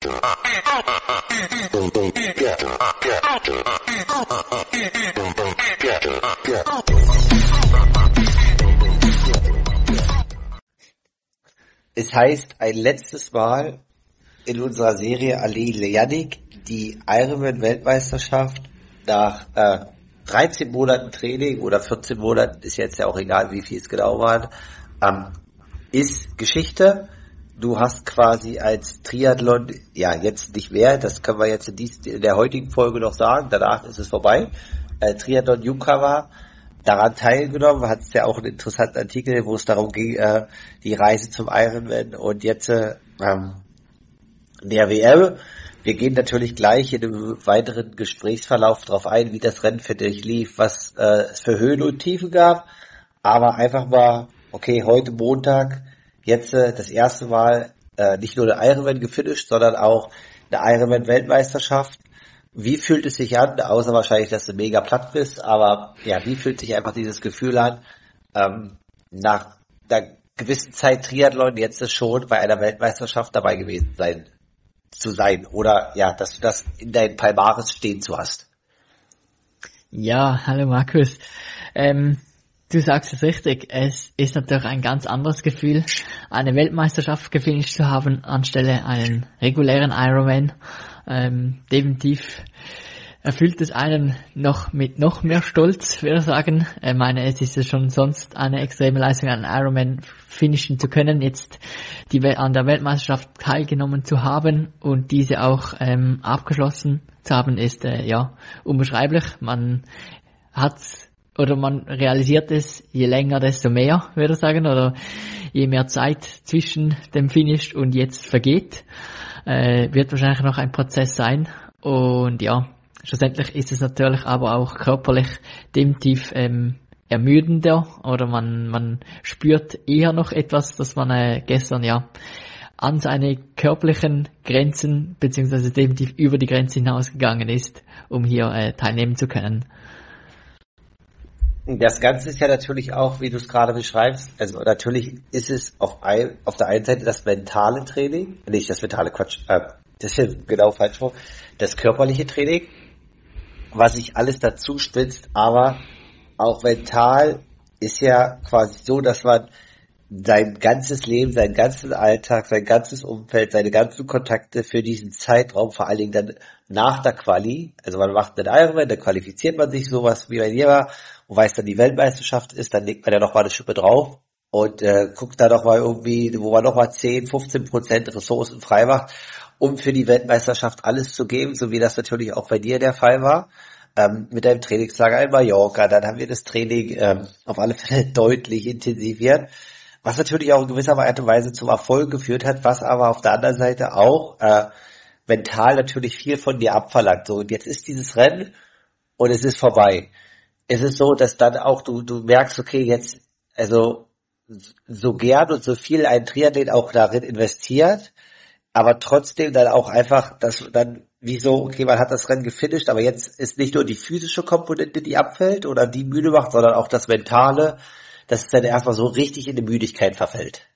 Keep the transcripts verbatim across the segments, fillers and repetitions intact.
Es heißt ein letztes Mal in unserer Serie Ali Lejanik die Ironman-Weltmeisterschaft nach äh, dreizehn Monaten Training oder vierzehn Monaten, ist jetzt ja auch egal, wie viel es genau waren, ähm, ist Geschichte. Du hast quasi als Triathlon, ja jetzt nicht mehr, das können wir jetzt in, dies, in der heutigen Folge noch sagen, danach ist es vorbei, äh, Triathlon Newcomer daran teilgenommen, hat es ja auch einen interessanten Artikel, wo es darum ging, äh, die Reise zum Ironman und jetzt äh, ähm, der W M. Wir gehen natürlich gleich in einem weiteren Gesprächsverlauf darauf ein, wie das Rennen für dich lief, was äh, es für Höhen und Tiefen gab, aber einfach mal, okay, heute Montag, jetzt äh, das erste Mal äh, nicht nur eine Ironman gefinisht, sondern auch eine Ironman-Weltmeisterschaft. Wie fühlt es sich an, außer wahrscheinlich, dass du mega platt bist, aber ja, wie fühlt sich einfach dieses Gefühl an, ähm, nach einer gewissen Zeit Triathlon jetzt schon bei einer Weltmeisterschaft dabei gewesen sein, zu sein, oder ja, dass du das in deinem Palmares stehen zu hast? Ja, hallo Markus. Ähm, du sagst es richtig, es ist natürlich ein ganz anderes Gefühl, eine Weltmeisterschaft gefinisht zu haben, anstelle einen regulären Ironman. Ähm, definitiv erfüllt es einen noch mit noch mehr Stolz, würde ich sagen. Ich meine, es ist ja schon sonst eine extreme Leistung, einen Ironman finishen zu können, jetzt die an der Weltmeisterschaft teilgenommen zu haben und diese auch ähm, abgeschlossen zu haben, ist äh, ja unbeschreiblich. Man hat's oder man realisiert es, je länger, desto mehr, würde ich sagen, oder je mehr Zeit zwischen dem Finish und jetzt vergeht. Äh, wird wahrscheinlich noch ein Prozess sein und ja, schlussendlich ist es natürlich aber auch körperlich definitiv ähm, ermüdender oder man man spürt eher noch etwas, dass man äh, gestern ja an seine körperlichen Grenzen beziehungsweise definitiv über die Grenze hinausgegangen ist, um hier äh, teilnehmen zu können. Das Ganze ist ja natürlich auch, wie du es gerade beschreibst, also natürlich ist es auf, ein, auf der einen Seite das mentale Training, nicht das mentale Quatsch, äh, das ist genau falsch, das körperliche Training, was sich alles dazu spitzt, aber auch mental ist ja quasi so, dass man sein ganzes Leben, seinen ganzen Alltag, sein ganzes Umfeld, seine ganzen Kontakte für diesen Zeitraum, vor allen Dingen dann nach der Quali, also man macht einen Ironman, dann qualifiziert man sich sowas wie bei dir war, und weiß dann die Weltmeisterschaft ist, dann legt man ja noch mal eine Schippe drauf und äh, guckt da noch mal irgendwie, wo man noch mal zehn, fünfzehn Prozent Ressourcen frei macht, um für die Weltmeisterschaft alles zu geben, so wie das natürlich auch bei dir der Fall war. Ähm, mit deinem Trainingslager in Mallorca, dann haben wir das Training ähm, auf alle Fälle deutlich intensiviert, was natürlich auch in gewisser Art und Weise zum Erfolg geführt hat, was aber auf der anderen Seite auch äh, mental natürlich viel von dir abverlangt. So, und jetzt ist dieses Rennen und es ist vorbei. Es ist so, dass dann auch du du merkst, okay, jetzt, also so gern und so viel ein Triathlet auch darin investiert, aber trotzdem dann auch einfach, dass dann wie so, okay, man hat das Rennen gefinisht, aber jetzt ist nicht nur die physische Komponente, die abfällt oder die müde macht, sondern auch das Mentale, dass es dann erstmal so richtig in die Müdigkeit verfällt.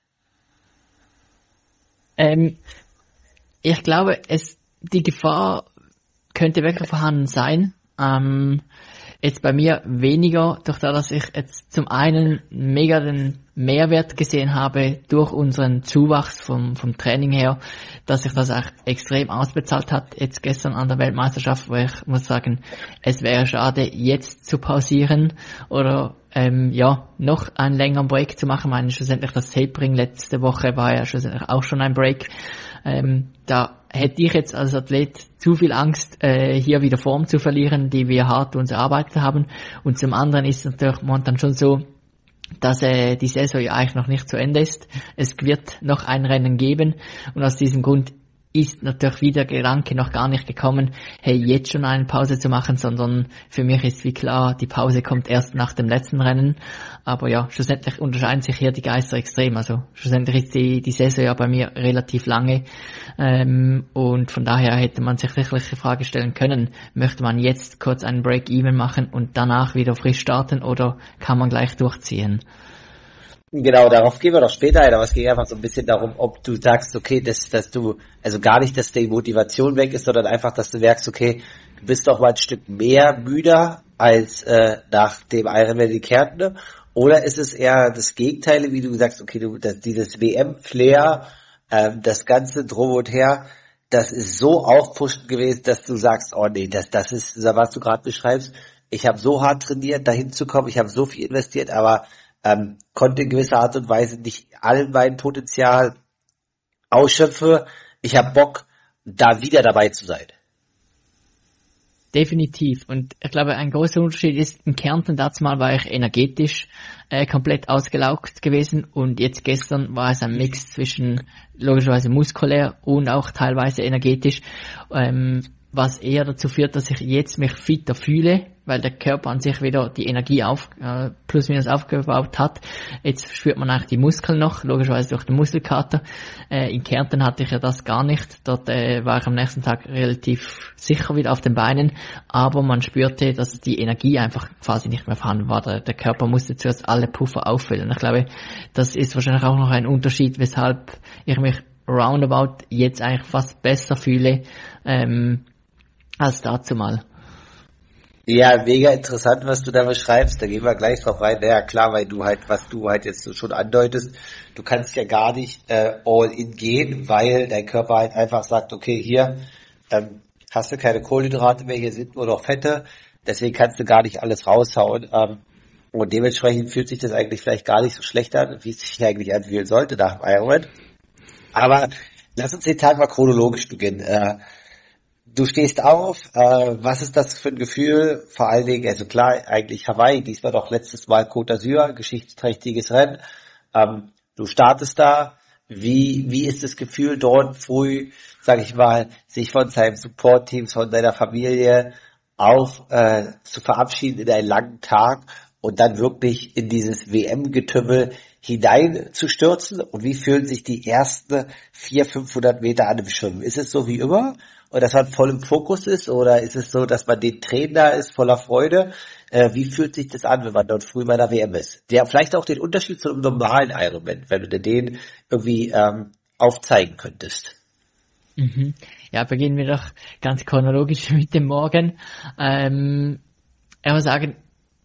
Ähm, ich glaube, es die Gefahr könnte wirklich vorhanden sein. Ähm, Jetzt bei mir weniger, durch das, dass ich jetzt zum einen mega den Mehrwert gesehen habe durch unseren Zuwachs vom, vom Training her, dass sich das auch extrem ausbezahlt hat, jetzt gestern an der Weltmeisterschaft, wo ich muss sagen, es wäre schade, jetzt zu pausieren oder ähm, ja, noch einen längeren Break zu machen. Ich meine, schlussendlich das Tapering letzte Woche war ja schlussendlich auch schon ein Break. Ähm, da hätte ich jetzt als Athlet zu viel Angst, äh, hier wieder Form zu verlieren, die wir hart uns erarbeitet haben. Und zum anderen ist es natürlich momentan schon so, dass äh, die Saison ja eigentlich noch nicht zu Ende ist. Es wird noch ein Rennen geben und aus diesem Grund ist natürlich wieder der Gedanke noch gar nicht gekommen, hey, jetzt schon eine Pause zu machen, sondern für mich ist wie klar, die Pause kommt erst nach dem letzten Rennen. Aber ja, schlussendlich unterscheiden sich hier die Geister extrem. Also schlussendlich ist die, die Saison ja bei mir relativ lange ähm, und von daher hätte man sich wirklich die Frage stellen können, möchte man jetzt kurz einen Break-Even machen und danach wieder frisch starten oder kann man gleich durchziehen? Genau, darauf gehen wir doch später ein, aber es ging einfach so ein bisschen darum, ob du sagst, okay, dass, dass du, also gar nicht, dass die Motivation weg ist, sondern einfach, dass du merkst, okay, du bist doch mal ein Stück mehr müder als äh, nach dem Ironman in Kärnten, oder ist es eher das Gegenteil, wie du sagst, okay, du, das, dieses W M-Flair, ähm, das Ganze drum und her, das ist so aufpushend gewesen, dass du sagst, oh nee, das, das ist, was du gerade beschreibst, ich habe so hart trainiert, dahin zu kommen, ich habe so viel investiert, aber ähm, konnte in gewisser Art und Weise nicht all mein Potenzial ausschöpfe. Ich habe Bock, da wieder dabei zu sein. Definitiv. Und ich glaube, ein großer Unterschied ist, in Kärnten dazu mal war ich energetisch äh, komplett ausgelaugt gewesen und jetzt gestern war es ein Mix zwischen logischerweise muskulär und auch teilweise energetisch, ähm, was eher dazu führt, dass ich jetzt mich fitter fühle, weil der Körper an sich wieder die Energie auf, äh, plus minus aufgebaut hat. Jetzt spürt man eigentlich die Muskeln noch, logischerweise durch den Muskelkater. Äh, in Kärnten hatte ich ja das gar nicht. Dort äh, war ich am nächsten Tag relativ sicher wieder auf den Beinen, aber man spürte, dass die Energie einfach quasi nicht mehr vorhanden war. Der, der Körper musste zuerst alle Puffer auffüllen. Ich glaube, das ist wahrscheinlich auch noch ein Unterschied, weshalb ich mich roundabout jetzt eigentlich fast besser fühle, ähm, als dazu mal. Ja, mega interessant, was du da beschreibst. Da gehen wir gleich drauf rein. Naja, klar, weil du halt, was du halt jetzt so schon andeutest, du kannst ja gar nicht äh, all in gehen, weil dein Körper halt einfach sagt, okay, hier ähm, hast du keine Kohlenhydrate mehr, hier sind nur noch Fette, deswegen kannst du gar nicht alles raushauen. Ähm, und dementsprechend fühlt sich das eigentlich vielleicht gar nicht so schlecht an, wie es sich eigentlich anfühlen sollte nach dem Ironman. Aber lass uns den Tag mal chronologisch beginnen. Äh, Du stehst auf, äh, was ist das für ein Gefühl? Vor allen Dingen, also klar, eigentlich Hawaii, diesmal doch letztes Mal Côte d'Azur, geschichtsträchtiges Rennen. Ähm, du startest da, wie wie ist das Gefühl dort früh, sag ich mal, sich von seinem Support-Team, von deiner Familie auch äh, zu verabschieden in einen langen Tag und dann wirklich in dieses W M-Getümmel hineinzustürzen? Und wie fühlen sich die ersten vierhundert, fünfhundert Meter an im Schwimmen? Ist es so wie immer? Und dass man voll im Fokus ist, oder ist es so, dass man den Trainer ist, voller Freude? Äh, wie fühlt sich das an, wenn man dort früh bei der W M ist? Der vielleicht auch den Unterschied zu einem normalen Ironman, wenn du dir den irgendwie ähm, aufzeigen könntest. Mhm. Ja, beginnen wir doch ganz chronologisch mit dem Morgen. Ähm, ich muss sagen,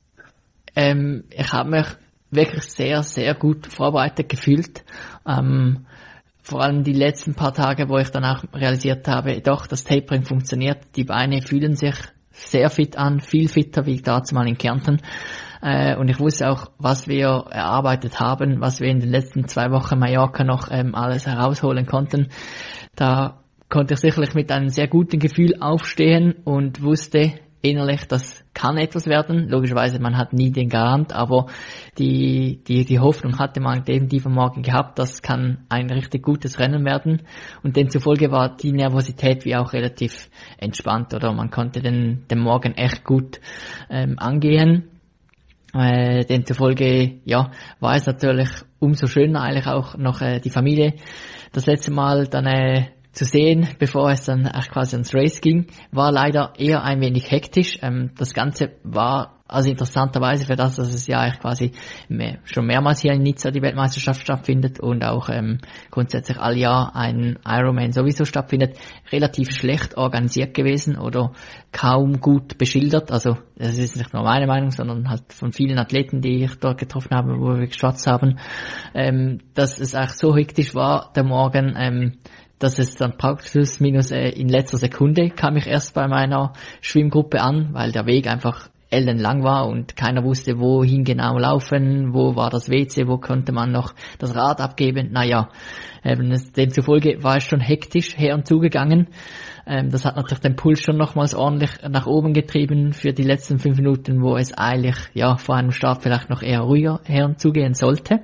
ähm, ich habe mich wirklich sehr, sehr gut vorbereitet gefühlt. Ähm, Vor allem die letzten paar Tage, wo ich dann auch realisiert habe, doch, das Tapering funktioniert, die Beine fühlen sich sehr fit an, viel fitter wie damals mal in Kärnten. Äh, und ich wusste auch, was wir erarbeitet haben, was wir in den letzten zwei Wochen Mallorca noch ähm, alles herausholen konnten. Da konnte ich sicherlich mit einem sehr guten Gefühl aufstehen und wusste innerlich, das kann etwas werden. Logischerweise, man hat nie den Garant, aber die, die, die Hoffnung hatte man definitiv am Morgen gehabt, das kann ein richtig gutes Rennen werden. Und demzufolge war die Nervosität wie auch relativ entspannt, oder man konnte den, den Morgen echt gut ähm, angehen. Äh, demzufolge, ja, war es natürlich umso schöner eigentlich auch noch äh, die Familie das letzte Mal dann äh, zu sehen, bevor es dann echt quasi ans Race ging, war leider eher ein wenig hektisch. Ähm, das Ganze war also interessanterweise für das, dass es ja eigentlich quasi mehr, schon mehrmals hier in Nizza die Weltmeisterschaft stattfindet und auch ähm, grundsätzlich all Jahr ein Ironman sowieso stattfindet, relativ schlecht organisiert gewesen oder kaum gut beschildert. Also das ist nicht nur meine Meinung, sondern halt von vielen Athleten, die ich dort getroffen habe, wo wir geschwatzt haben, ähm, dass es eigentlich so hektisch war, der Morgen, ähm, dass es dann praktisch minus äh, in letzter Sekunde kam ich erst bei meiner Schwimmgruppe an, weil der Weg einfach ellenlang war und keiner wusste, wohin genau laufen, wo war das W C, wo konnte man noch das Rad abgeben. Naja, ähm, demzufolge war es schon hektisch her und zugegangen. Ähm, das hat natürlich den Puls schon nochmals ordentlich nach oben getrieben für die letzten fünf Minuten, wo es eigentlich ja vor einem Start vielleicht noch eher ruhiger her und zugehen sollte.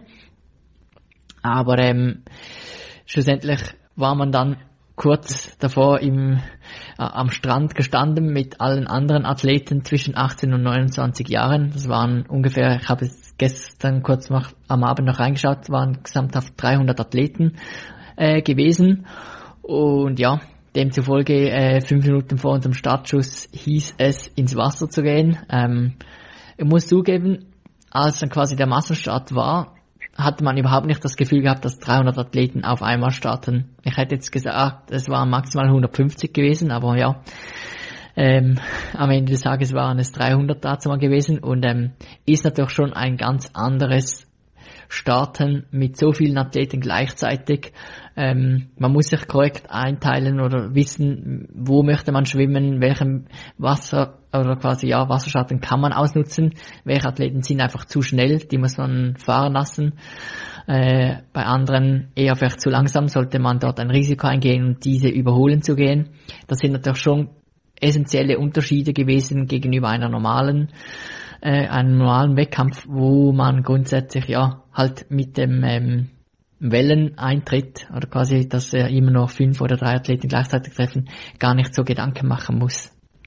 Aber ähm, schlussendlich war man dann kurz davor im, äh, am Strand gestanden mit allen anderen Athleten zwischen achtzehn und neunundzwanzig Jahren. Das waren ungefähr, ich habe es gestern kurz noch am Abend noch reingeschaut, waren gesamthaft dreihundert Athleten äh, gewesen. Und ja, demzufolge äh, fünf Minuten vor unserem Startschuss hieß es, ins Wasser zu gehen. Ähm, ich muss zugeben, als dann quasi der Massenstart war, hatte man überhaupt nicht das Gefühl gehabt, dass dreihundert Athleten auf einmal starten. Ich hätte jetzt gesagt, es waren maximal hundertfünfzig gewesen, aber ja, ähm, am Ende des Tages waren es dreihundert dazu mal gewesen und ähm, ist natürlich schon ein ganz anderes Starten mit so vielen Athleten gleichzeitig. Ähm, man muss sich korrekt einteilen oder wissen, wo möchte man schwimmen, welchem Wasser oder quasi ja Wasserschatten kann man ausnutzen, welche Athleten sind einfach zu schnell, die muss man fahren lassen. Äh, bei anderen eher vielleicht zu langsam, sollte man dort ein Risiko eingehen und diese überholen zu gehen. Das sind natürlich schon essentielle Unterschiede gewesen gegenüber einer normalen äh, einem normalen Wettkampf, wo man grundsätzlich ja halt mit dem ähm, Welleneintritt oder quasi, dass er immer noch fünf oder drei Athleten gleichzeitig treffen, gar nicht so Gedanken machen muss.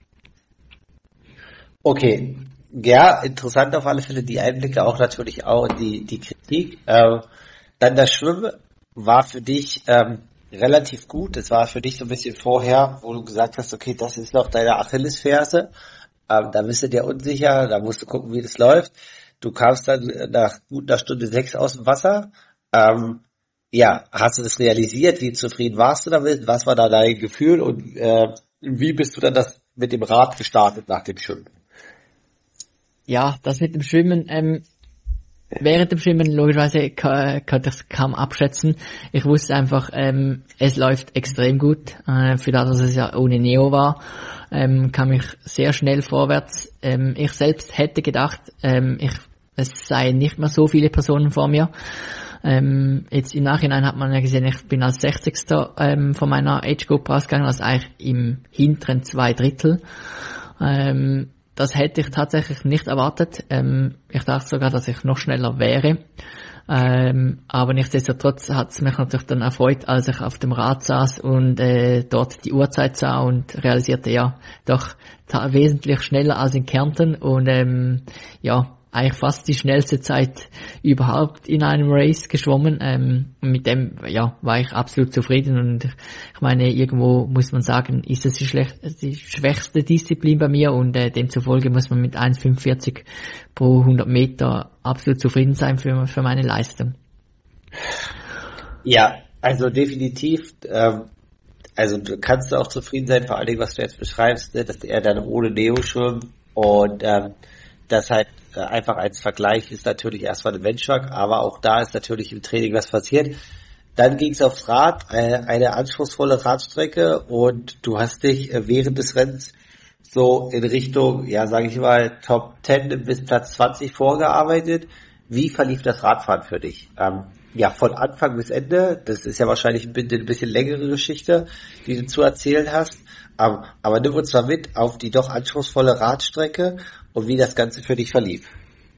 Okay, ja, interessant auf alle Fälle die Einblicke, auch natürlich auch die die Kritik. Ähm, dann das Schwimmen war für dich ähm, relativ gut. Es war für dich so ein bisschen vorher, wo du gesagt hast, okay, das ist noch deine Achillesferse. Ähm, da bist du dir unsicher, da musst du gucken, wie das läuft. Du kamst dann nach gut einer Stunde sechs aus dem Wasser. Ähm, ja, hast du das realisiert? Wie zufrieden warst du damit? Was war da dein Gefühl? Und äh, wie bist du dann das mit dem Rad gestartet nach dem Schwimmen? Ja, das mit dem Schwimmen, ähm, während dem Schwimmen logischerweise k- konnte ich es kaum abschätzen. Ich wusste einfach, ähm, es läuft extrem gut. Äh, für das, dass es ja ohne Neo war, ähm, kam ich sehr schnell vorwärts. Ähm, ich selbst hätte gedacht, ähm, ich, es seien nicht mehr so viele Personen vor mir. Ähm, jetzt im Nachhinein hat man ja gesehen, ich bin als sechzigster Ähm, von meiner Age Group rausgegangen, also eigentlich im hinteren zwei Drittel. Ähm, Das hätte ich tatsächlich nicht erwartet. Ähm, ich dachte sogar, dass ich noch schneller wäre. Ähm, aber nichtsdestotrotz hat es mich natürlich dann erfreut, als ich auf dem Rad saß und äh, dort die Uhrzeit sah und realisierte, ja, doch ta- wesentlich schneller als in Kärnten und ähm, ja, eigentlich fast die schnellste Zeit überhaupt in einem Race geschwommen. Ähm, und mit dem, ja, war ich absolut zufrieden und ich meine, irgendwo muss man sagen, ist es die, schlecht, die schwächste Disziplin bei mir und äh, demzufolge muss man mit eins Komma fünfundvierzig pro hundert Meter absolut zufrieden sein für, für meine Leistung. Ja, also definitiv, ähm, also du kannst auch zufrieden sein, vor allen Dingen, was du jetzt beschreibst, ne, dass er dann ohne Neo schwimmt und ähm, das halt äh, einfach als Vergleich ist natürlich erstmal ein Benchmark, aber auch da ist natürlich im Training was passiert. Dann ging es aufs Rad, äh, eine anspruchsvolle Radstrecke und du hast dich äh, während des Rennens so in Richtung, ja sage ich mal, Top zehn bis Platz zwanzig vorgearbeitet. Wie verlief das Radfahren für dich? Ähm, ja, von Anfang bis Ende, das ist ja wahrscheinlich ein bisschen, ein bisschen längere Geschichte, die du zu erzählen hast, ähm, aber nimm uns mal mit auf die doch anspruchsvolle Radstrecke und wie das Ganze für dich verlief.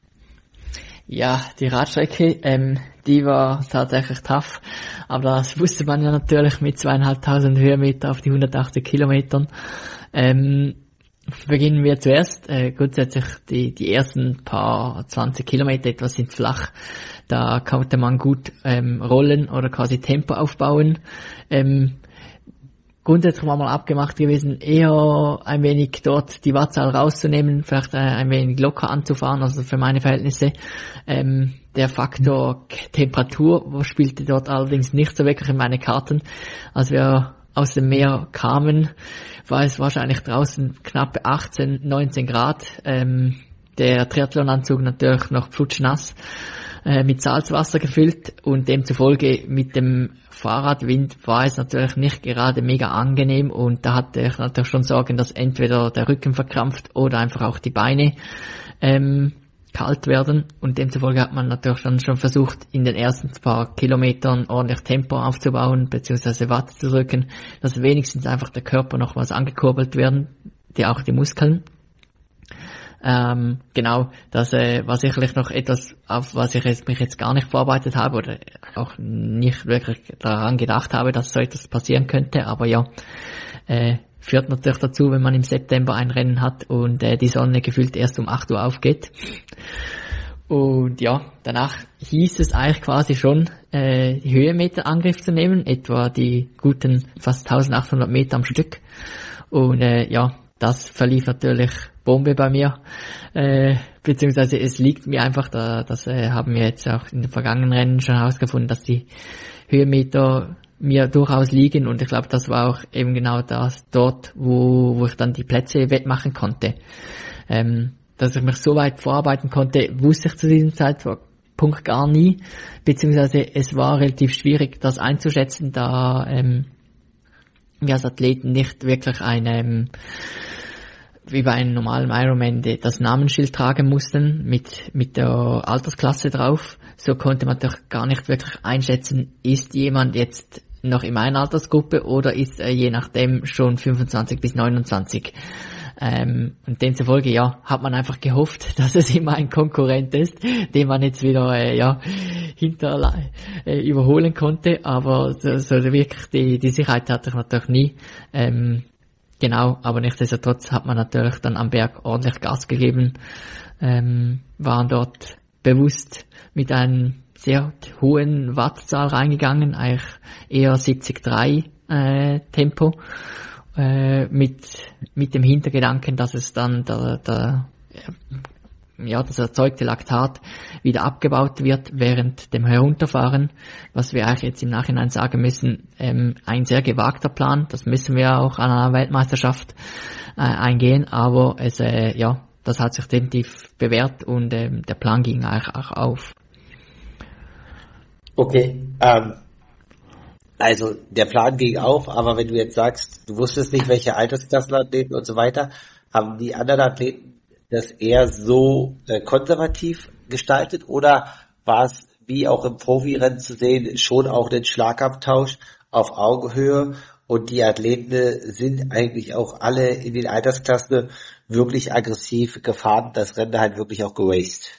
Ja, die Radstrecke, ähm, die war tatsächlich tough, aber das wusste man ja natürlich mit zweieinhalbtausend Höhenmeter auf die hundertachtzig Kilometern. Ähm, beginnen wir zuerst, äh, grundsätzlich die, die ersten paar zwanzig Kilometer etwas sind flach, da konnte man gut ähm, rollen oder quasi Tempo aufbauen. Ähm, Grundsätzlich war mal abgemacht gewesen, eher ein wenig dort die Wattzahl rauszunehmen, vielleicht äh, ein wenig locker anzufahren, also für meine Verhältnisse. Ähm, der Faktor Temperatur spielte dort allerdings nicht so wirklich in meine Karten. Als wir aus dem Meer kamen, war es wahrscheinlich draußen knappe achtzehn, neunzehn Grad. Ähm, der Triathlonanzug natürlich noch pfutschnass, äh, mit Salzwasser gefüllt und demzufolge mit dem Fahrradwind war es natürlich nicht gerade mega angenehm und da hatte ich natürlich schon Sorgen, dass entweder der Rücken verkrampft oder einfach auch die Beine ähm, kalt werden und demzufolge hat man natürlich dann schon versucht, in den ersten paar Kilometern ordentlich Tempo aufzubauen bzw. Watt zu drücken, dass wenigstens einfach der Körper noch was angekurbelt werden, die auch die Muskeln. Ähm, genau, das äh, war sicherlich noch etwas, auf was ich jetzt, mich jetzt gar nicht vorbereitet habe oder auch nicht wirklich daran gedacht habe, dass so etwas passieren könnte, aber ja, äh, führt natürlich dazu, wenn man im September ein Rennen hat und äh, die Sonne gefühlt erst um acht Uhr aufgeht. Und ja, danach hieß es eigentlich quasi schon, äh, die Höhenmeter in Angriff zu nehmen, etwa die guten fast eintausendachthundert Meter am Stück. Und äh, ja, das verlief natürlich Bombe bei mir, äh, beziehungsweise es liegt mir einfach, da, das äh, haben wir jetzt auch in den vergangenen Rennen schon herausgefunden, dass die Höhenmeter mir durchaus liegen und ich glaube, das war auch eben genau das dort, wo, wo ich dann die Plätze wettmachen konnte. Ähm, dass ich mich so weit vorarbeiten konnte, wusste ich zu diesem Zeitpunkt gar nie, beziehungsweise es war relativ schwierig, das einzuschätzen, da ähm, wir als Athleten nicht wirklich ein, wie bei einem normalen Ironman, das Namensschild tragen mussten mit mit der Altersklasse drauf. So konnte man doch gar nicht wirklich einschätzen, ist jemand jetzt noch in meiner Altersgruppe oder ist er je nachdem schon fünfundzwanzig bis neunundzwanzig. Ähm, und demzufolge, ja, hat man einfach gehofft, dass es immer ein Konkurrent ist, den man jetzt wieder, äh, ja, hinter, äh, überholen konnte, aber so, so wirklich die, die Sicherheit hatte ich natürlich nie. Ähm, genau, aber nichtsdestotrotz hat man natürlich dann am Berg ordentlich Gas gegeben, ähm, waren dort bewusst mit einem sehr hohen Wattzahl reingegangen, eigentlich eher siebzig Komma drei äh, Tempo, äh, mit mit dem Hintergedanken, dass es dann der, der ja das erzeugte Laktat wieder abgebaut wird während dem Herunterfahren, was wir eigentlich jetzt im Nachhinein sagen müssen, ähm, ein sehr gewagter Plan, das müssen wir auch an einer Weltmeisterschaft äh, eingehen, aber es äh, ja das hat sich definitiv bewährt und ähm, der Plan ging eigentlich auch auf. Okay, ähm, also der Plan ging auf, aber wenn du jetzt sagst, du wusstest nicht, welche Altersklassenathleten und so weiter, haben die anderen Athleten das eher so äh, konservativ gestaltet oder war es, wie auch im Profirennen zu sehen, schon auch den Schlagabtausch auf Augenhöhe und die Athleten sind eigentlich auch alle in den Altersklassen wirklich aggressiv gefahren, das Rennen halt wirklich auch geraced?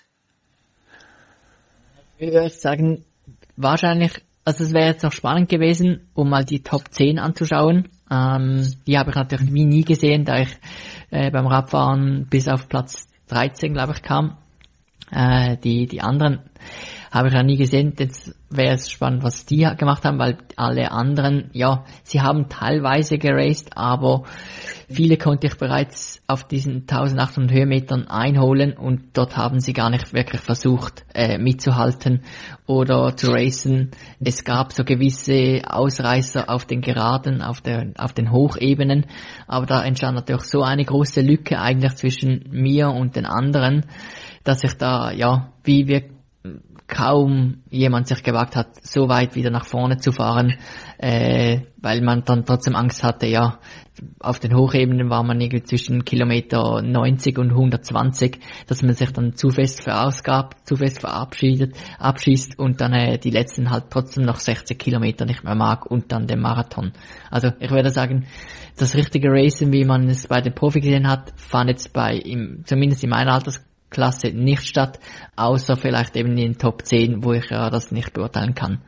Ich würde sagen, wahrscheinlich, also es wäre jetzt noch spannend gewesen, um mal die Top zehn anzuschauen. Ähm, die habe ich natürlich nie, nie gesehen, da ich äh, beim Radfahren bis auf Platz dreizehn, glaube ich, kam. Äh, die, die anderen habe ich ja nie gesehen. Jetzt wäre es spannend, was die gemacht haben, weil alle anderen, ja, sie haben teilweise geraced, aber viele konnte ich bereits auf diesen eintausendachthundert Höhenmetern einholen und dort haben sie gar nicht wirklich versucht äh, mitzuhalten oder zu racen. Es gab so gewisse Ausreißer auf den Geraden, auf, der, auf den Hochebenen, aber da entstand natürlich so eine große Lücke eigentlich zwischen mir und den anderen, dass ich da, ja, wie wir kaum jemand sich gewagt hat, so weit wieder nach vorne zu fahren, äh, weil man dann trotzdem Angst hatte, ja, auf den Hochebenen war man irgendwie zwischen Kilometer neunzig und hundertzwanzig, dass man sich dann zu fest verausgabt, zu fest verabschiedet, abschießt und dann äh, die letzten halt trotzdem noch sechzig Kilometer nicht mehr mag und dann den Marathon. Also ich würde sagen, das richtige Racen, wie man es bei den Profi gesehen hat, fand jetzt bei, im, zumindest in meiner Altersklasse, Klasse nicht statt, außer vielleicht eben in den Top zehn, wo ich ja das nicht beurteilen kann.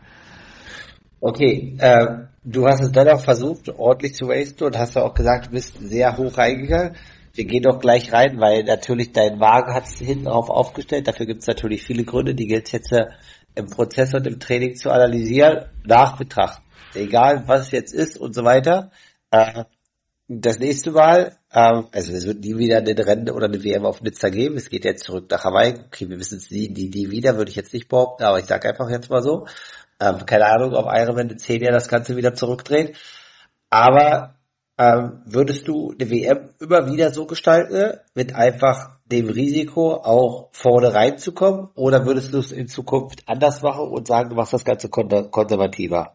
Okay, äh, du hast es dennoch versucht, ordentlich zu racen und hast ja auch gesagt, du bist sehr hoch reingegangen. Wir gehen doch gleich rein, weil natürlich dein Wagen hat es hinten drauf aufgestellt. Dafür gibt es natürlich viele Gründe, die gilt es jetzt äh, im Prozess und im Training zu analysieren, nachbetrachten. Egal, was es jetzt ist und so weiter. Äh, Das nächste Mal, ähm, also es wird nie wieder ein Rennen oder eine W M auf Nizza geben, es geht jetzt zurück nach Hawaii, okay, wir wissen es nie, nie, nie wieder, würde ich jetzt nicht behaupten, aber ich sage einfach jetzt mal so, ähm, keine Ahnung, ob Ironman in zehn Jahren das Ganze wieder zurückdreht, aber ähm, würdest du eine W M immer wieder so gestalten, mit einfach dem Risiko auch vorne reinzukommen, oder würdest du es in Zukunft anders machen und sagen, du machst das Ganze kon- konservativer?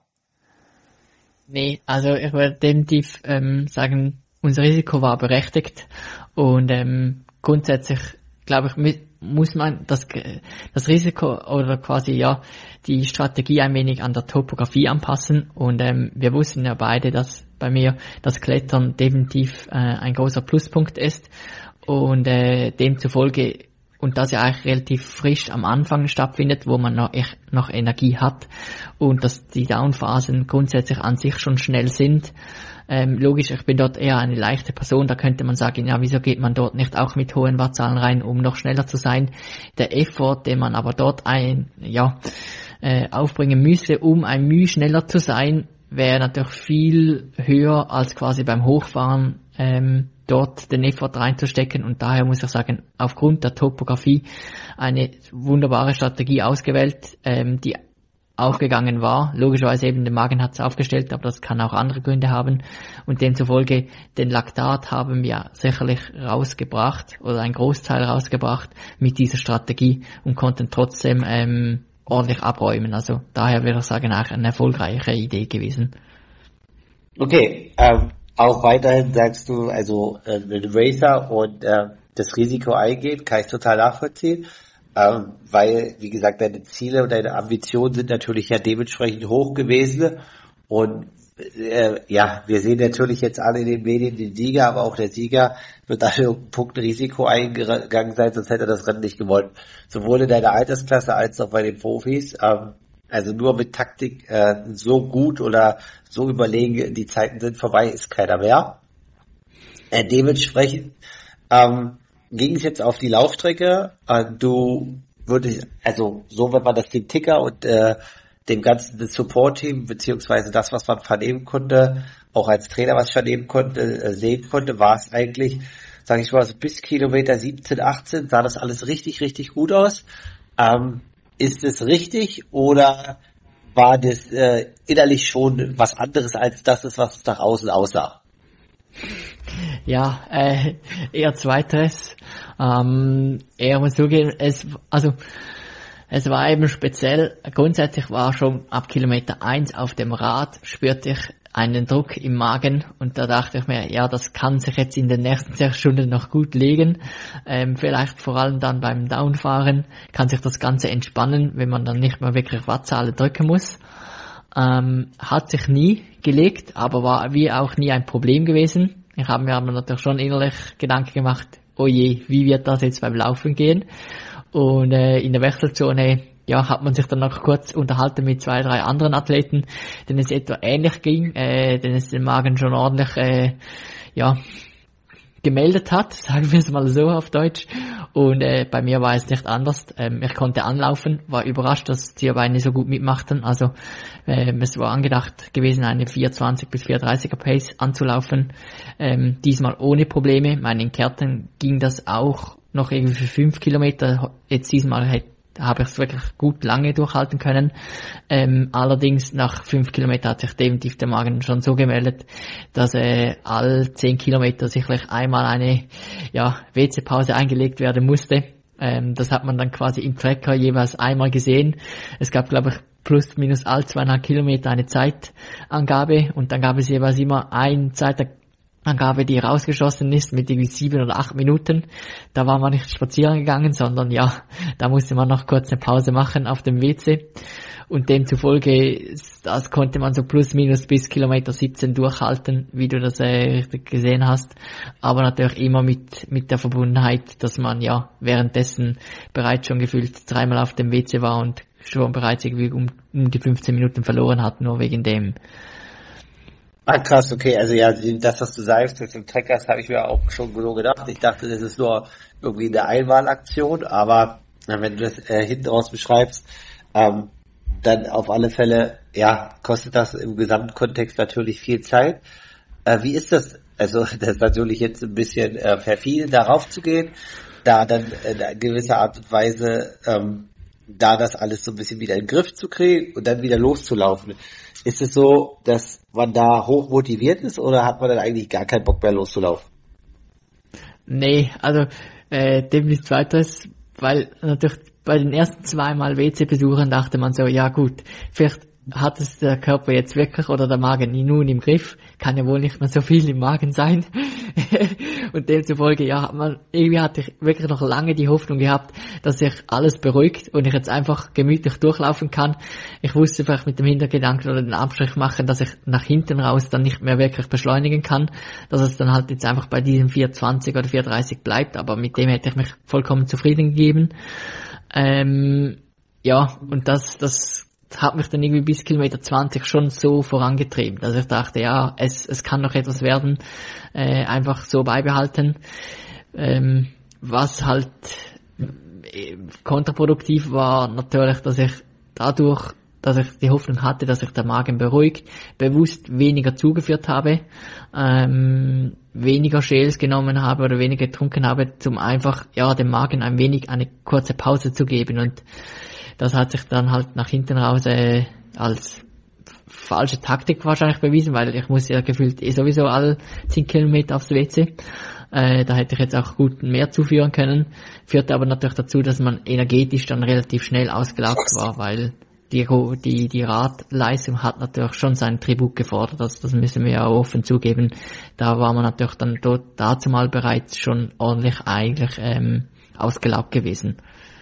Nee, also ich würde definitiv ähm, sagen, unser Risiko war berechtigt und ähm, grundsätzlich, glaube ich, muss man das das Risiko oder quasi ja die Strategie ein wenig an der Topografie anpassen und ähm, wir wussten ja beide, dass bei mir das Klettern definitiv äh, ein großer Pluspunkt ist und äh, demzufolge und das ja eigentlich relativ frisch am Anfang stattfindet, wo man noch, echt noch Energie hat und dass die Downphasen grundsätzlich an sich schon schnell sind. Ähm, logisch, ich bin dort eher eine leichte Person, da könnte man sagen, ja, wieso geht man dort nicht auch mit hohen Wattzahlen rein, um noch schneller zu sein. Der Effort, den man aber dort ein, ja, äh, aufbringen müsste, um ein Mühe schneller zu sein, wäre natürlich viel höher als quasi beim Hochfahren ähm, dort den Effort reinzustecken, und daher muss ich sagen, aufgrund der Topografie eine wunderbare Strategie ausgewählt, ähm, die aufgegangen war. Logischerweise eben den Magen hat es aufgestellt, aber das kann auch andere Gründe haben, und demzufolge den Laktat haben wir sicherlich rausgebracht oder einen Großteil rausgebracht mit dieser Strategie und konnten trotzdem ähm, ordentlich abräumen. Also daher würde ich sagen, auch eine erfolgreiche Idee gewesen. Okay, ähm, auch weiterhin sagst du, also äh, mit Racer und äh, das Risiko eingehen, kann ich total nachvollziehen. Ähm, weil, wie gesagt, deine Ziele und deine Ambitionen sind natürlich ja dementsprechend hoch gewesen, und äh, ja, wir sehen natürlich jetzt alle in den Medien den Sieger, aber auch der Sieger wird alle um Punkt Risiko eingegangen sein, sonst hätte er das Rennen nicht gewonnen. Sowohl in deiner Altersklasse als auch bei den Profis. Ähm, also nur mit Taktik äh, so gut oder so überlegen, die Zeiten sind vorbei, ist keiner mehr. Äh, dementsprechend ähm, ging es jetzt auf die Laufstrecke. Äh, du würdest, also so, wenn man das dem Ticker und äh, dem ganzen Support-Team, beziehungsweise das, was man vernehmen konnte, auch als Trainer was vernehmen konnte, äh, sehen konnte, war es eigentlich, sage ich mal, so bis Kilometer siebzehn, achtzehn sah das alles richtig, richtig gut aus. Ähm, ist es richtig, oder war das äh, innerlich schon was anderes als das ist, was es nach außen aussah? Ja, äh, eher zweiteres. Ähm, eher muss zugeben, es, also, es war eben speziell, grundsätzlich war schon ab Kilometer eins auf dem Rad, spürte ich einen Druck im Magen, und da dachte ich mir, ja, das kann sich jetzt in den nächsten sechs Stunden noch gut legen. Ähm, vielleicht vor allem dann beim Downfahren kann sich das Ganze entspannen, wenn man dann nicht mehr wirklich Wattzahlen drücken muss. Ähm, hat sich nie gelegt, aber war wie auch nie ein Problem gewesen. Ich habe mir aber natürlich schon innerlich Gedanken gemacht, oh je, wie wird das jetzt beim Laufen gehen? Und äh, in der Wechselzone, ja, hat man sich dann noch kurz unterhalten mit zwei, drei anderen Athleten, denen es etwa ähnlich ging, äh, denen es den Magen schon ordentlich, äh, ja, gemeldet hat, sagen wir es mal so auf Deutsch. Und äh, bei mir war es nicht anders. Ähm, ich konnte anlaufen, war überrascht, dass die Beine so gut mitmachten. Also ähm, es war angedacht gewesen, eine vier zwanzig bis vier dreißiger Pace anzulaufen. Ähm, diesmal ohne Probleme. Meinen Kärten ging das auch noch irgendwie für fünf Kilometer. Jetzt diesmal hätte habe ich es wirklich gut lange durchhalten können. Ähm, allerdings nach fünf Kilometern hat sich definitiv der Magen schon so gemeldet, dass äh, all zehn Kilometer sicherlich einmal eine ja, W C-Pause eingelegt werden musste. Ähm, das hat man dann quasi im Tracker jeweils einmal gesehen. Es gab, glaube ich, plus minus all zweieinhalb Kilometer eine Zeitangabe, und dann gab es jeweils immer ein Zeitangabe, die rausgeschossen ist mit irgendwie sieben oder acht Minuten. Da war man nicht spazieren gegangen, sondern ja, da musste man noch kurz eine Pause machen auf dem W C. Und demzufolge, das konnte man so plus minus bis Kilometer siebzehn durchhalten, wie du das äh, richtig gesehen hast. Aber natürlich immer mit mit der Verbundenheit, dass man ja währenddessen bereits schon gefühlt dreimal auf dem W C war und schon bereits irgendwie um, um die fünfzehn Minuten verloren hat, nur wegen dem. Ah, krass, okay, also ja, das, was du sagst mit dem Trackers, habe ich mir auch schon so gedacht. Ich dachte, das ist nur irgendwie eine Einmalaktion, aber wenn du das äh, hinten raus beschreibst, ähm, dann auf alle Fälle, ja, kostet das im Gesamtkontext natürlich viel Zeit. Äh, wie ist das? Also, das ist natürlich jetzt ein bisschen äh, perfide, darauf zu gehen, da dann in einer gewisser Art und Weise, ähm, da das alles so ein bisschen wieder in den Griff zu kriegen und dann wieder loszulaufen. Ist es so, dass man da hoch motiviert ist, oder hat man dann eigentlich gar keinen Bock mehr loszulaufen? Nee, also äh, definitiv zweiteres, weil natürlich bei den ersten zweimal W C-Besuchen dachte man so, ja gut, vielleicht hat es der Körper jetzt wirklich oder der Magen nun im Griff, kann ja wohl nicht mehr so viel im Magen sein. Und demzufolge, ja, hat man, irgendwie hatte ich wirklich noch lange die Hoffnung gehabt, dass sich alles beruhigt und ich jetzt einfach gemütlich durchlaufen kann. Ich wusste vielleicht mit dem Hintergedanken oder den Abstrich machen, dass ich nach hinten raus dann nicht mehr wirklich beschleunigen kann, dass es dann halt jetzt einfach bei diesem vier zwanzig oder vier dreißig bleibt, aber mit dem hätte ich mich vollkommen zufrieden gegeben. Ähm, ja, und das, das hat mich dann irgendwie bis Kilometer zwanzig schon so vorangetrieben, dass ich dachte, ja, es, es kann noch etwas werden, äh, einfach so beibehalten. Ähm, was halt äh, kontraproduktiv war natürlich, dass ich dadurch dass ich die Hoffnung hatte, dass ich den Magen beruhigt, bewusst weniger zugeführt habe, ähm, weniger Gels genommen habe oder weniger getrunken habe, um einfach, ja, dem Magen ein wenig eine kurze Pause zu geben. Und das hat sich dann halt nach hinten raus äh, als falsche Taktik wahrscheinlich bewiesen, weil ich muss ja gefühlt eh sowieso alle zehn Kilometer aufs W C. Äh, da hätte ich jetzt auch gut mehr zuführen können. Führte aber natürlich dazu, dass man energetisch dann relativ schnell ausgelaugt war, weil die, die, die Radleistung hat natürlich schon seinen Tribut gefordert. Das, das müssen wir ja auch offen zugeben. Da war man natürlich dann dort dazu mal bereits schon ordentlich eigentlich ähm, ausgelaugt gewesen.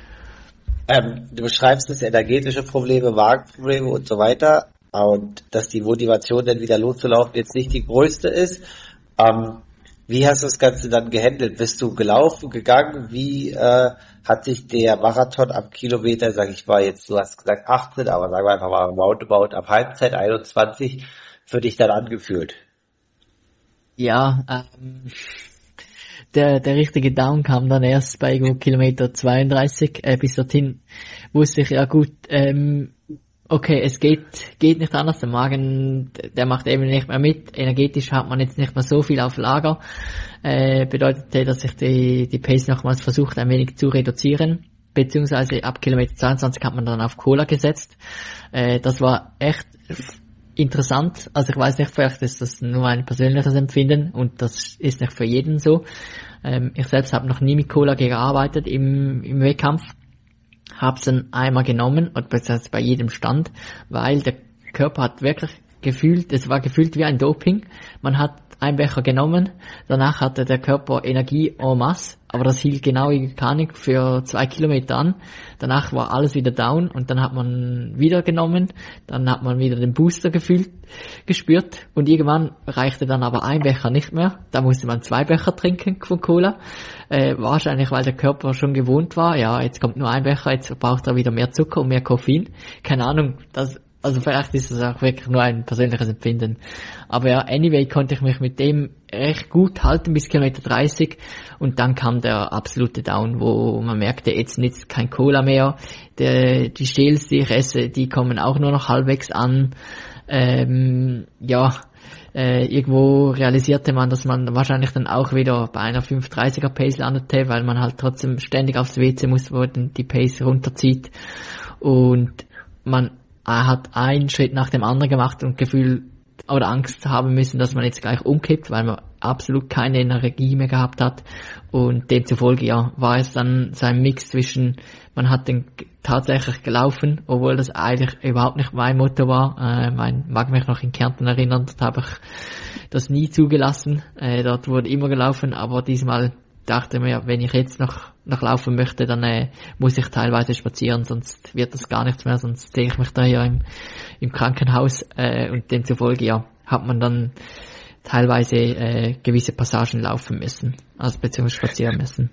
Ähm, du beschreibst das energetische Probleme, Magenprobleme und so weiter. Und dass die Motivation dann wieder loszulaufen jetzt nicht die größte ist. Ähm, wie hast du das Ganze dann gehandelt? Bist du gelaufen, gegangen? Wie äh, hat sich der Marathon am Kilometer, sag ich mal jetzt, du hast gesagt achtzehn, aber sagen wir einfach mal roundabout ab Halbzeit einundzwanzig, für dich dann angefühlt? Ja, ähm, der, der richtige Down kam dann erst bei Kilometer zweiunddreißig. Äh, bis dorthin wusste ich, ja gut, ähm, okay, es geht, geht nicht anders. Der Magen, der macht eben nicht mehr mit. Energetisch hat man jetzt nicht mehr so viel auf Lager. Äh, bedeutete, dass ich die, die Pace nochmals versucht, ein wenig zu reduzieren. Beziehungsweise ab Kilometer zweiundzwanzig hat man dann auf Cola gesetzt. Äh, das war echt interessant. Also ich weiß nicht, vielleicht ist das nur ein persönliches Empfinden und das ist nicht für jeden so. Ähm, ich selbst habe noch nie mit Cola gearbeitet im, im Wettkampf. Hab's dann einmal genommen, und beziehungsweise bei jedem Stand, weil der Körper hat wirklich gefühlt, es war gefühlt wie ein Doping. Man hat einen Becher genommen, danach hatte der Körper Energie en masse, aber das hielt genau gar nicht für zwei Kilometer an. Danach war alles wieder down und dann hat man wieder genommen, dann hat man wieder den Booster gefühlt, gespürt und irgendwann reichte dann aber ein Becher nicht mehr. Da musste man zwei Becher trinken von Cola. Äh, wahrscheinlich, weil der Körper schon gewohnt war, ja, jetzt kommt nur ein Becher, jetzt braucht er wieder mehr Zucker und mehr Koffein. Keine Ahnung, das, also vielleicht ist es auch wirklich nur ein persönliches Empfinden. Aber ja, anyway konnte ich mich mit dem recht gut halten bis Kilometer dreißig und dann kam der absolute Down, wo man merkte, jetzt nützt kein Cola mehr. Der, die Gels, die ich esse, die kommen auch nur noch halbwegs an. Ähm, ja, Äh, irgendwo realisierte man, dass man wahrscheinlich dann auch wieder bei einer fünf dreißiger Pace landete, weil man halt trotzdem ständig aufs W C muss, wo dann die Pace runterzieht. Und man hat einen Schritt nach dem anderen gemacht und Gefühl oder Angst haben müssen, dass man jetzt gleich umkippt, weil man absolut keine Energie mehr gehabt hat. Und demzufolge, ja, war es dann so ein Mix zwischen, man hat den tatsächlich gelaufen, obwohl das eigentlich überhaupt nicht mein Motto war. Äh, mein, mag mich noch in Kärnten erinnern, dort habe ich das nie zugelassen. Äh, dort wurde immer gelaufen, aber diesmal dachte mir, wenn ich jetzt noch, noch laufen möchte, dann äh, muss ich teilweise spazieren, sonst wird das gar nichts mehr, sonst sehe ich mich da hier im, im Krankenhaus. Äh, und demzufolge, ja, hat man dann teilweise äh, gewisse Passagen laufen müssen, also beziehungsweise spazieren müssen.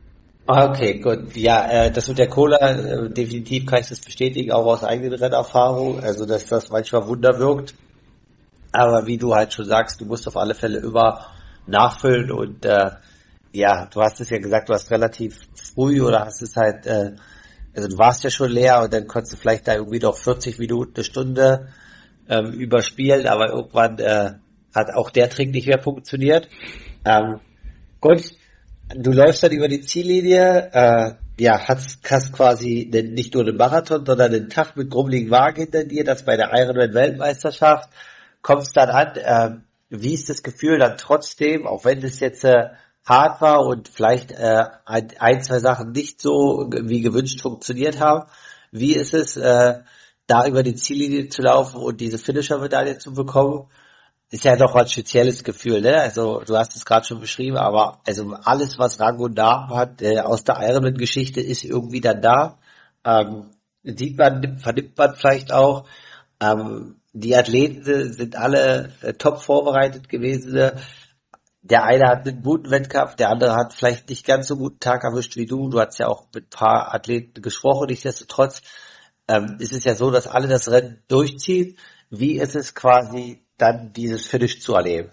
Okay, gut. Ja, äh, das mit der Cola, äh, definitiv kann ich das bestätigen, auch aus eigenen Rennerfahrung, also dass das manchmal Wunder wirkt. Aber wie du halt schon sagst, du musst auf alle Fälle immer nachfüllen und äh, ja, du hast es ja gesagt, du hast relativ früh oder hast es halt, äh, also du warst ja schon leer und dann konntest du vielleicht da irgendwie noch vierzig Minuten, eine Stunde ähm, überspielen, aber irgendwann äh, hat auch der Trick nicht mehr funktioniert. Ähm, gut. Du läufst dann über die Ziellinie, äh, ja, hast, hast quasi den, nicht nur den Marathon, sondern den Tag mit grummeligen Wagen hinter dir, das bei der Ironman-Weltmeisterschaft, kommst dann an, äh, wie ist das Gefühl dann trotzdem, auch wenn das jetzt äh, hart war und vielleicht äh, ein, ein, zwei Sachen nicht so wie gewünscht funktioniert haben, wie ist es, äh, da über die Ziellinie zu laufen und diese Finisher-Medaille zu bekommen? Ist ja doch ein spezielles Gefühl, ne? Also du hast es gerade schon beschrieben, aber also alles, was Rang und Namen hat, äh, aus der Ironman-Geschichte ist irgendwie dann da. Ähm, sieht man, vernimmt man vielleicht auch. Ähm, die Athleten sind alle äh, top vorbereitet gewesen. Der eine hat einen guten Wettkampf, der andere hat vielleicht nicht ganz so guten Tag erwischt wie du. Du hast ja auch mit ein paar Athleten gesprochen, nichtsdestotrotz ähm, ist es ja so, dass alle das Rennen durchziehen. Wie ist es quasi dann dieses Finish zu erleben?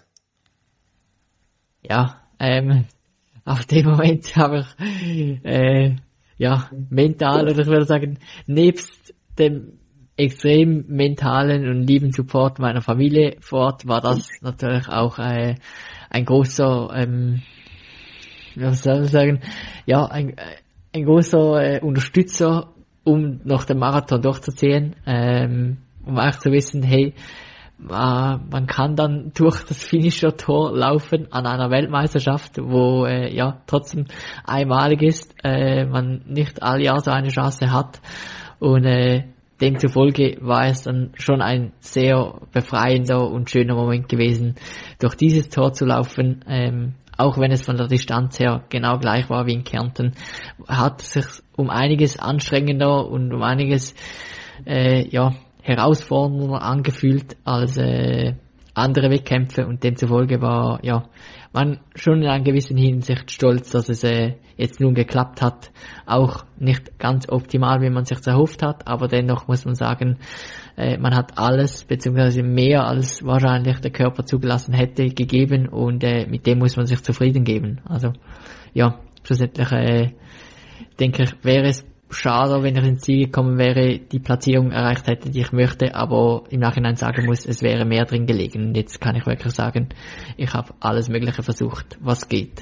Ja, ähm, auf dem Moment habe ich, äh, ja, mental, oder ich würde sagen, nebst dem extrem mentalen und lieben Support meiner Familie vor Ort war das natürlich auch äh, ein großer, ähm, was soll ich sagen, ja, ein, ein großer äh, Unterstützer, um noch den Marathon durchzuziehen, ähm, um auch zu wissen, hey, äh, man kann dann durch das Finisher-Tor laufen an einer Weltmeisterschaft, wo äh, ja trotzdem einmalig ist, äh, man nicht alle Jahr so eine Chance hat und äh, demzufolge war es dann schon ein sehr befreiender und schöner Moment gewesen, durch dieses Tor zu laufen, ähm, auch wenn es von der Distanz her genau gleich war wie in Kärnten, hat sich um einiges anstrengender und um einiges äh, ja herausfordernder angefühlt als äh, andere Wettkämpfe und demzufolge war ja man schon in einer gewissen Hinsicht stolz, dass es äh, jetzt nun geklappt hat. Auch nicht ganz optimal, wie man sich erhofft hat, aber dennoch muss man sagen, äh, man hat alles, beziehungsweise mehr als wahrscheinlich der Körper zugelassen hätte, gegeben und äh, mit dem muss man sich zufrieden geben. Also ja, schlussendlich äh, denke ich, wäre es schade, wenn ich ins Ziel gekommen wäre, die Platzierung erreicht hätte, die ich möchte, aber im Nachhinein sagen muss, es wäre mehr drin gelegen. Und jetzt kann ich wirklich sagen, ich habe alles Mögliche versucht, was geht.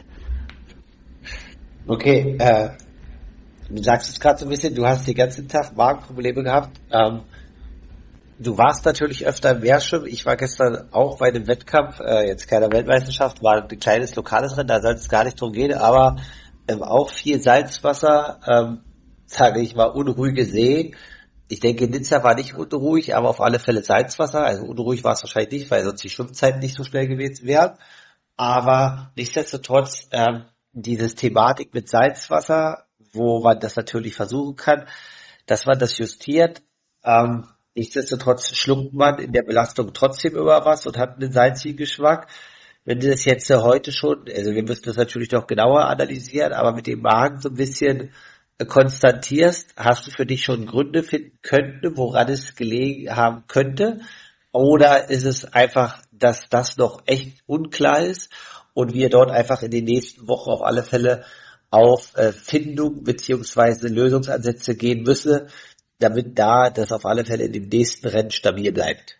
Okay, äh, du sagst es gerade so ein bisschen, du hast den ganzen Tag Magenprobleme gehabt. Ähm, du warst natürlich öfter im Meerschwimmen. Ich war gestern auch bei einem Wettkampf, äh, jetzt keine Weltmeisterschaft, war ein kleines lokales Rennen, da soll es gar nicht drum gehen, aber ähm, auch viel Salzwasser, ähm, sage ich mal, unruhige See. Ich denke, Nizza war nicht unruhig, aber auf alle Fälle Salzwasser. Also unruhig war es wahrscheinlich nicht, weil sonst die Schwimmzeiten nicht so schnell gewesen wären. Aber nichtsdestotrotz, ähm, dieses Thematik mit Salzwasser, wo man das natürlich versuchen kann, dass man das justiert. Ähm, nichtsdestotrotz schluckt man in der Belastung trotzdem immer was und hat einen salzigen Geschmack. Wenn du das jetzt heute schon, also wir müssen das natürlich noch genauer analysieren, aber mit dem Magen so ein bisschen konstatierst, hast du für dich schon Gründe finden können, woran es gelegen haben könnte? Oder ist es einfach, dass das noch echt unklar ist und wir dort einfach in den nächsten Wochen auf alle Fälle auf äh, Findung beziehungsweise Lösungsansätze gehen müssen, damit da das auf alle Fälle in dem nächsten Rennen stabil bleibt?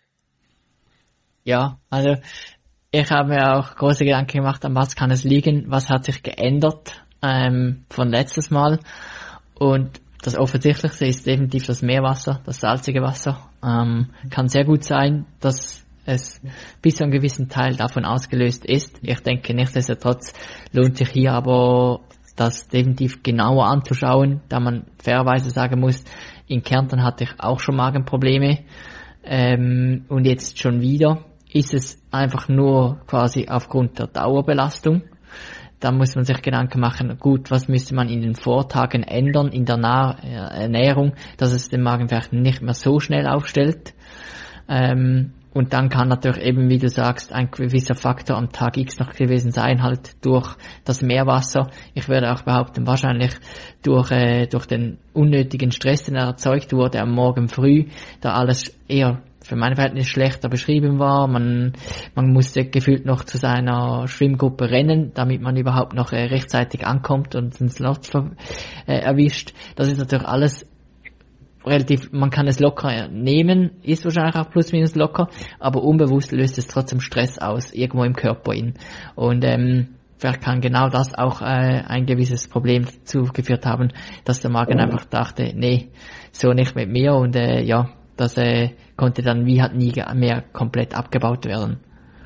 Ja, also ich habe mir auch große Gedanken gemacht, an was kann es liegen, was hat sich geändert ähm, von letztes Mal. Und das Offensichtlichste ist definitiv das Meerwasser, das salzige Wasser. Ähm, kann sehr gut sein, dass es bis zu einem gewissen Teil davon ausgelöst ist. Ich denke, nichtsdestotrotz lohnt sich hier aber das definitiv genauer anzuschauen, da man fairerweise sagen muss, in Kärnten hatte ich auch schon Magenprobleme ähm, und jetzt schon wieder. Ist es einfach nur quasi aufgrund der Dauerbelastung? Da muss man sich Gedanken machen, gut, was müsste man in den Vortagen ändern, in der Na- Ernährung, dass es den Magen vielleicht nicht mehr so schnell aufstellt. Ähm, und dann kann natürlich eben, wie du sagst, ein gewisser Faktor am Tag X noch gewesen sein, halt durch das Meerwasser. Ich würde auch behaupten, wahrscheinlich durch, äh, durch den unnötigen Stress, den er erzeugt wurde am Morgen früh, da alles eher für meine Verhältnisse schlechter beschrieben war. Man, man musste gefühlt noch zu seiner Schwimmgruppe rennen, damit man überhaupt noch äh, rechtzeitig ankommt und den Slot äh, erwischt. Das ist natürlich alles relativ, man kann es locker nehmen, ist wahrscheinlich auch plus minus locker, aber unbewusst löst es trotzdem Stress aus, irgendwo im Körper in. Und ähm, vielleicht kann genau das auch äh, ein gewisses Problem zugeführt haben, dass der Magen einfach dachte, nee, so nicht mit mir und äh, ja, das äh, konnte dann wie halt nie mehr komplett abgebaut werden.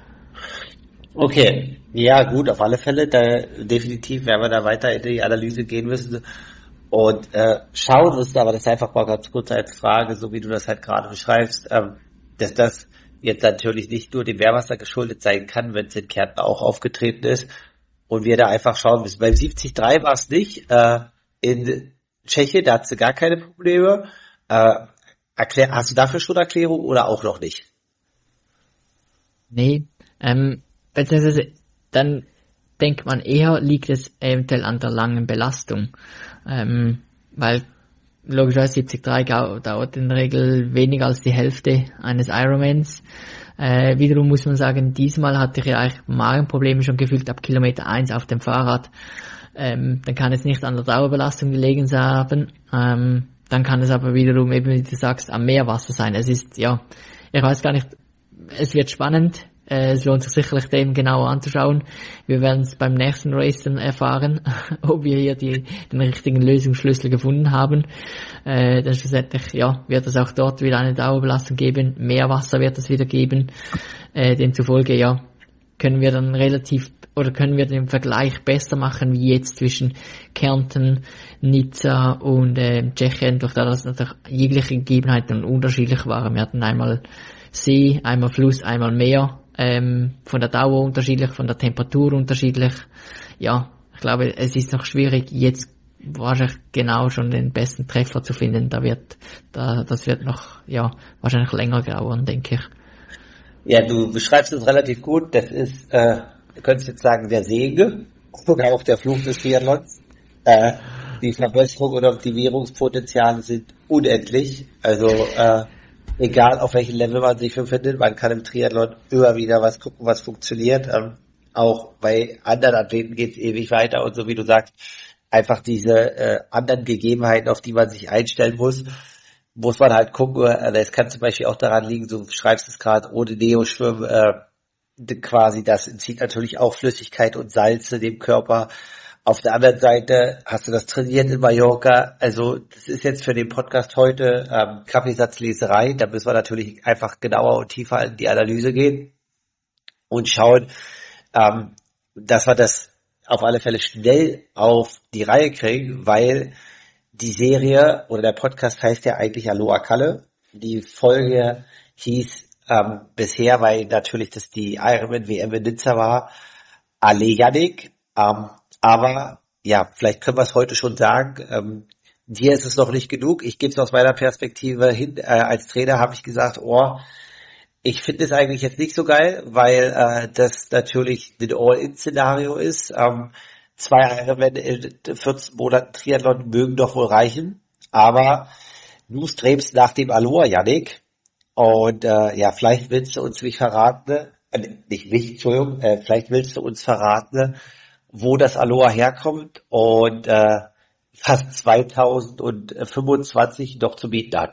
Okay, ja gut, auf alle Fälle, da definitiv werden wir da weiter in die Analyse gehen müssen und äh, schauen müssen, aber das ist einfach mal ganz kurz als Frage, so wie du das halt gerade beschreibst, ähm, dass das jetzt natürlich nicht nur dem Meerwasser geschuldet sein kann, wenn es in Kärnten auch aufgetreten ist und wir da einfach schauen müssen. Beim siebzig Komma drei war es nicht, äh, in Tschechien, da hat sie gar keine Probleme. Äh, Erklär, hast du dafür schon Erklärung oder auch noch nicht? Nee, ähm, beziehungsweise dann denkt man eher, liegt es eventuell an der langen Belastung, ähm, weil logischerweise siebzig Komma drei dauert in der Regel weniger als die Hälfte eines Ironmans. Äh, wiederum muss man sagen, diesmal hatte ich ja eigentlich Magenprobleme schon gefühlt ab Kilometer eins auf dem Fahrrad. Ähm, dann kann es nicht an der Dauerbelastung gelegen haben. Ähm, dann kann es aber wiederum eben, wie du sagst, am Meerwasser sein. Es ist, ja, ich weiß gar nicht, es wird spannend. Äh, es lohnt sich sicherlich, dem genauer anzuschauen. Wir werden es beim nächsten Race dann erfahren, ob wir hier die, den richtigen Lösungsschlüssel gefunden haben. Äh, dann schlussendlich, ja, wird es auch dort wieder eine Dauerbelastung geben. Meerwasser wird es wieder geben. Äh, demzufolge, ja, können wir dann relativ, oder können wir den Vergleich besser machen, wie jetzt zwischen Kärnten, Nizza und äh, Tschechien, durch das natürlich jegliche Gegebenheiten unterschiedlich waren. Wir hatten einmal See, einmal Fluss, einmal Meer. Ähm, von der Dauer unterschiedlich, von der Temperatur unterschiedlich. Ja, ich glaube, es ist noch schwierig, jetzt wahrscheinlich genau schon den besten Treffer zu finden. Da wird, da, das wird noch, ja, wahrscheinlich länger dauern, denke ich. Ja, du beschreibst es relativ gut. Das ist, äh, du könntest jetzt sagen, der Sege oder auch der Fluch des Triathlons. Äh, die Verbesserung und Optimierungspotenziale sind unendlich. Also, äh, egal auf welchem Level man sich befindet, man kann im Triathlon immer wieder was gucken, was funktioniert. Ähm, auch bei anderen Athleten geht es ewig weiter und so wie du sagst, einfach diese äh, anderen Gegebenheiten, auf die man sich einstellen muss, muss man halt gucken. Äh, das kann zum Beispiel auch daran liegen, du schreibst es gerade, ohne Neo-Schwimmen, äh, quasi das entzieht natürlich auch Flüssigkeit und Salze dem Körper. Auf der anderen Seite hast du das trainiert in Mallorca. Also das ist jetzt für den Podcast heute ähm, Kaffeesatzleserei. Da müssen wir natürlich einfach genauer und tiefer in die Analyse gehen und schauen, ähm, dass wir das auf alle Fälle schnell auf die Reihe kriegen, weil die Serie oder der Podcast heißt ja eigentlich Aloha Kalle. Die Folge hieß ähm, bisher, weil natürlich das die Ironman W M in Nizza war, Ale Yannick. Ähm, Aber ja, vielleicht können wir es heute schon sagen. Ähm, dir ist es noch nicht genug. Ich gebe es aus meiner Perspektive hin. Äh, als Trainer habe ich gesagt, oh, ich finde es eigentlich jetzt nicht so geil, weil äh, das natürlich ein All-In-Szenario ist. Ähm, zwei Ironman in vierzehn Monaten Triathlon mögen doch wohl reichen. Aber du strebst nach dem Aloha, Yannick. Und äh, ja, vielleicht willst du uns nicht verraten, äh, nicht mich, Entschuldigung, äh, vielleicht willst du uns verraten, wo das Aloha herkommt und äh, fast zweitausendfünfundzwanzig noch zu bieten hat.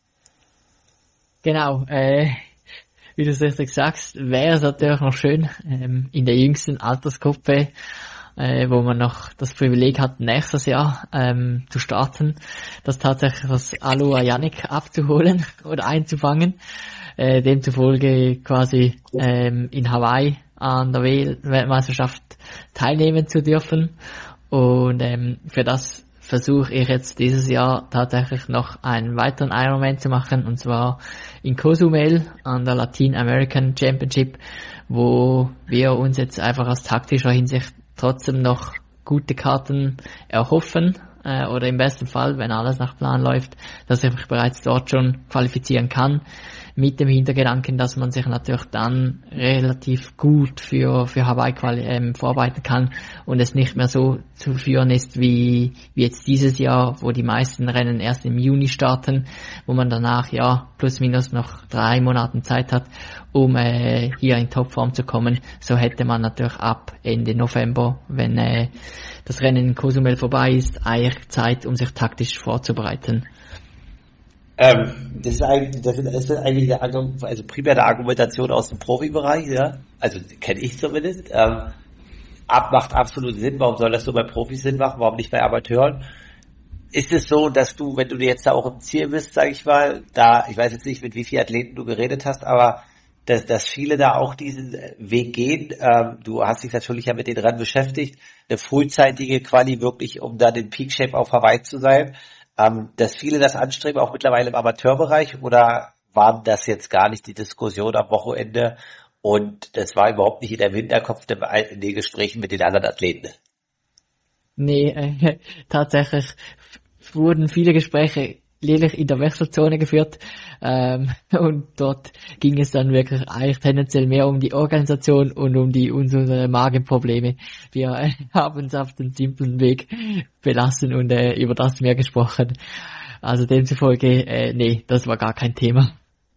Genau, äh, wie du es richtig sagst, wäre es natürlich noch schön, ähm, in der jüngsten Altersgruppe, äh, wo man noch das Privileg hat, nächstes Jahr ähm, zu starten, das tatsächlich das Aloha Yannick abzuholen oder einzufangen, äh, demzufolge quasi ähm, in Hawaii an der Weltmeisterschaft teilnehmen zu dürfen. Und ähm, für das versuche ich jetzt dieses Jahr tatsächlich noch einen weiteren Ironman zu machen, und zwar in Cozumel an der Latin American Championship, wo wir uns jetzt einfach aus taktischer Hinsicht trotzdem noch gute Karten erhoffen, äh, oder im besten Fall, wenn alles nach Plan läuft, dass ich mich bereits dort schon qualifizieren kann, mit dem Hintergedanken, dass man sich natürlich dann relativ gut für für Hawaii quali- ähm, vorbereiten kann und es nicht mehr so zu führen ist wie wie jetzt dieses Jahr, wo die meisten Rennen erst im Juni starten, wo man danach ja plus minus noch drei Monaten Zeit hat, um äh, hier in Topform zu kommen. So hätte man natürlich ab Ende November, wenn äh, das Rennen in Cozumel vorbei ist, eigentlich Zeit, um sich taktisch vorzubereiten. Ähm, das ist eigentlich, das ist eigentlich eine, Argum- also primär eine Argumentation aus dem Profibereich, ja. Also kenne ich zumindest. Ähm, ab macht absolut Sinn. Warum soll das nur bei Profis Sinn machen? Warum nicht bei Amateuren? Ist es so, dass du, wenn du jetzt da auch im Ziel bist, sage ich mal, da, ich weiß jetzt nicht, mit wie vielen Athleten du geredet hast, aber dass, dass viele da auch diesen Weg gehen. Ähm, du hast dich natürlich ja mit den Rennen beschäftigt. Eine frühzeitige Quali wirklich, um dann in Peak Shape auf Hawaii zu sein. Ähm, dass viele das anstreben, auch mittlerweile im Amateurbereich, oder waren das jetzt gar nicht die Diskussion am Wochenende und das war überhaupt nicht in deinem Hinterkopf in den Gesprächen mit den anderen Athleten? Nee, äh, tatsächlich wurden viele Gespräche lediglich in der Wechselzone geführt, ähm, und dort ging es dann wirklich eigentlich tendenziell mehr um die Organisation und um die unsere Magenprobleme. Wir äh, haben es auf den simplen Weg belassen und äh, über das mehr gesprochen. Also demzufolge, äh, nee, das war gar kein Thema.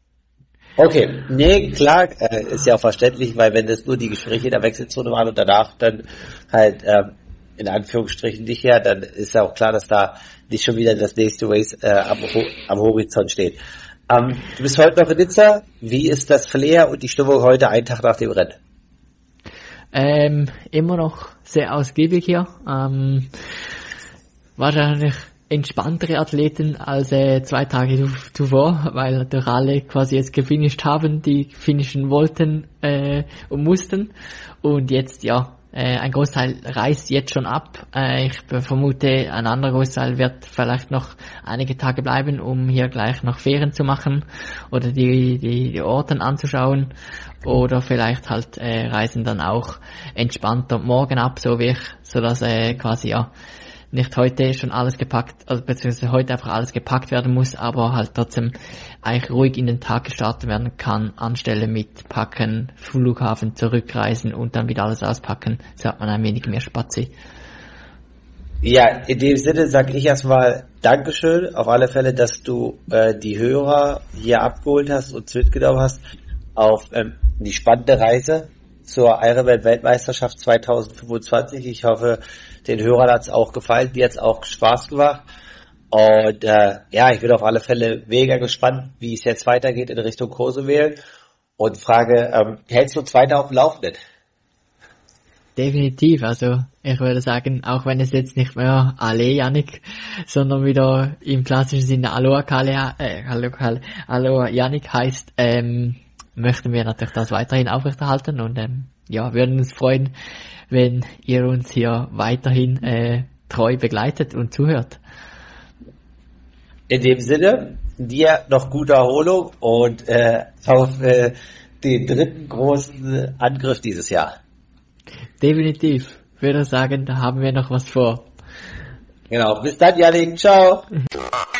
Okay, nee, klar, äh, ist ja auch verständlich, weil wenn das nur die Gespräche in der Wechselzone waren und danach dann halt ähm, in Anführungsstrichen nicht her, dann ist ja auch klar, dass da nicht schon wieder das nächste Race äh, am, am Horizont steht. Ähm, du bist heute noch in Nizza. Wie ist das Flair und die Stimmung heute, einen Tag nach dem Rennen? Ähm, immer noch sehr ausgiebig hier. Ähm, wahrscheinlich entspanntere Athleten als äh, zwei Tage zuvor, weil natürlich alle quasi jetzt gefinisht haben, die finishen wollten äh, und mussten. Und jetzt, ja, äh, ein Großteil reist jetzt schon ab. Äh, ich vermute, ein anderer Großteil wird vielleicht noch einige Tage bleiben, um hier gleich noch Ferien zu machen oder die, die, die Orten anzuschauen. Oder vielleicht halt äh, reisen dann auch entspannter morgen ab, so wie ich, so dass äh, quasi ja nicht heute schon alles gepackt, also beziehungsweise heute einfach alles gepackt werden muss, aber halt trotzdem eigentlich ruhig in den Tag gestartet werden kann, anstelle mit Packen, Flughafen, zurückreisen und dann wieder alles auspacken, so hat man ein wenig mehr Spazi. Ja, in dem Sinne sage ich erstmal Dankeschön, auf alle Fälle, dass du äh, die Hörer hier abgeholt hast und mitgenommen hast auf ähm, die spannende Reise zur Ironman-Weltmeisterschaft zwanzig fünfundzwanzig. Ich hoffe, den Hörern hat es auch gefallen, dir hat es auch Spaß gemacht. Und äh, ja, ich bin auf alle Fälle mega gespannt, wie es jetzt weitergeht in Richtung Coursevel. Und frage, ähm, hältst du Zweiter auf dem Laufenden? Definitiv, also ich würde sagen, auch wenn es jetzt nicht mehr Ale Yannick, sondern wieder im klassischen Sinne Aloha Kalle, äh, Aloha, Aloha Yannick heißt, ähm, möchten wir natürlich das weiterhin aufrechterhalten und ähm, ja, würden uns freuen, wenn ihr uns hier weiterhin äh, treu begleitet und zuhört. In dem Sinne, dir noch gute Erholung und äh, auf äh, den dritten großen Angriff dieses Jahr. Definitiv. Ich würde sagen, da haben wir noch was vor. Genau. Bis dann, Yannick. Ciao.